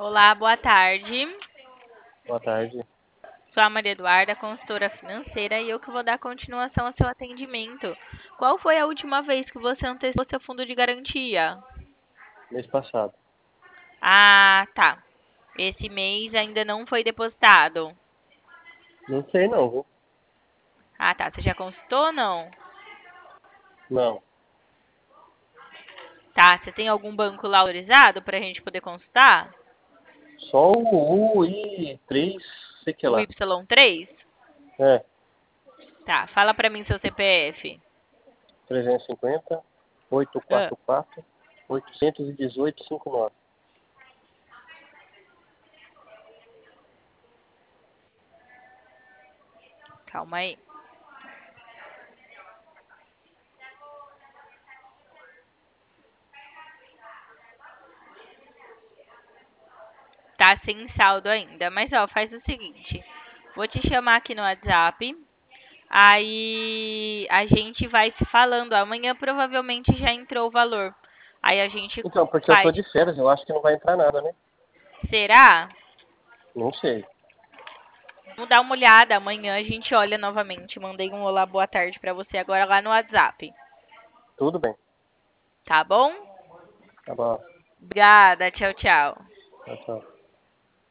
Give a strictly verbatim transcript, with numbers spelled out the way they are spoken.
Olá, boa tarde. Boa tarde. Sou a Maria Eduarda, consultora financeira, e eu que vou dar continuação ao seu atendimento. Qual foi a última vez que você antecipou seu fundo de garantia? Mês passado. Ah, tá. Esse mês ainda não foi depositado. Não sei não, viu? Ah, tá. Você já consultou ou não? Não. Tá. Você tem algum banco lá autorizado para a gente poder consultar? Só o U I três, sei que O lá. Y três? É, Tá. Fala para mim seu C P F. trezentos e cinquenta, oitocentos e Ah, quarenta e quatro, oitocentos e dezoito, cinquenta e nove. calma aí. Tá sem saldo ainda. Mas, ó, faz o seguinte. Vou te chamar aqui no WhatsApp. Aí a gente vai se falando. Amanhã provavelmente já entrou o valor. Aí a gente Então, porque eu tô faz. de férias, eu acho que não vai entrar nada, né? Será? Não sei. Vamos dar uma olhada. Amanhã a gente olha novamente. Mandei um olá, boa tarde pra você agora lá no WhatsApp. Tudo bem. Tá bom? Tá bom. Obrigada. Tchau, tchau. Tchau, tchau.